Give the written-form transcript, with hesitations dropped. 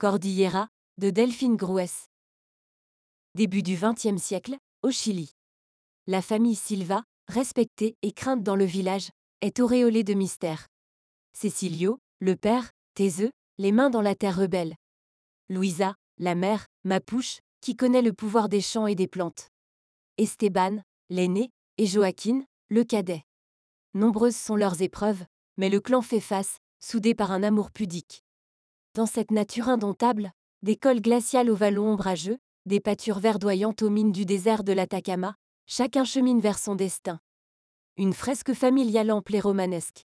Cordillera, de Delphine Grues. Début du XXe siècle, au Chili. La famille Silva, respectée et crainte dans le village, est auréolée de mystère. Cecilio, le père, taiseux, les mains dans la terre rebelle. Luisa, la mère, Mapuche, qui connaît le pouvoir des champs et des plantes. Esteban, l'aîné, et Joaquin, le cadet. Nombreuses sont leurs épreuves, mais le clan fait face, soudé par un amour pudique. Dans cette nature indomptable, des cols glaciales aux vallons ombrageux, des pâtures verdoyantes aux mines du désert de l'Atacama, chacun chemine vers son destin. Une fresque familiale ample et romanesque.